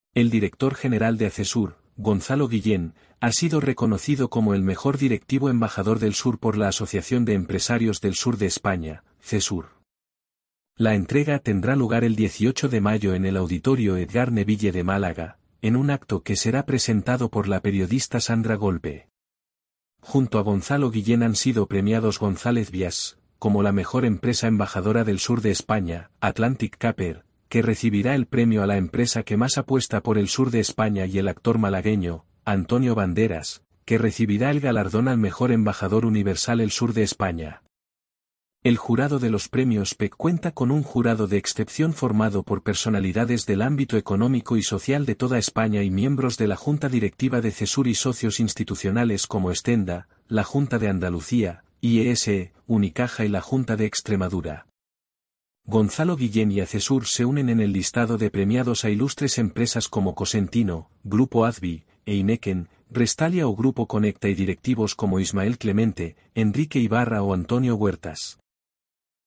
El director general de Acesur, Gonzalo Guillén, ha sido reconocido como el mejor directivo embajador del Sur por la Asociación de Empresarios del Sur de España, CESUR. La entrega tendrá lugar el 18 de mayo en el Auditorio Edgar Neville de Málaga, en un acto que será presentado por la periodista Sandra Golpe. Junto a Gonzalo Guillén han sido premiados González Vías, como la mejor empresa embajadora del sur de España, Atlantic Caper, que recibirá el premio a la empresa que más apuesta por el sur de España, y el actor malagueño, Antonio Banderas, que recibirá el galardón al mejor embajador universal el sur de España. El jurado de los premios PEC cuenta con un jurado de excepción formado por personalidades del ámbito económico y social de toda España y miembros de la Junta Directiva de CESUR y socios institucionales como Stenda, la Junta de Andalucía, IES, Unicaja y la Junta de Extremadura. Gonzalo Guillén y Acesur se unen en el listado de premiados a ilustres empresas como Cosentino, Grupo Advi, Heineken, Restalia o Grupo Conecta, y directivos como Ismael Clemente, Enrique Ibarra o Antonio Huertas.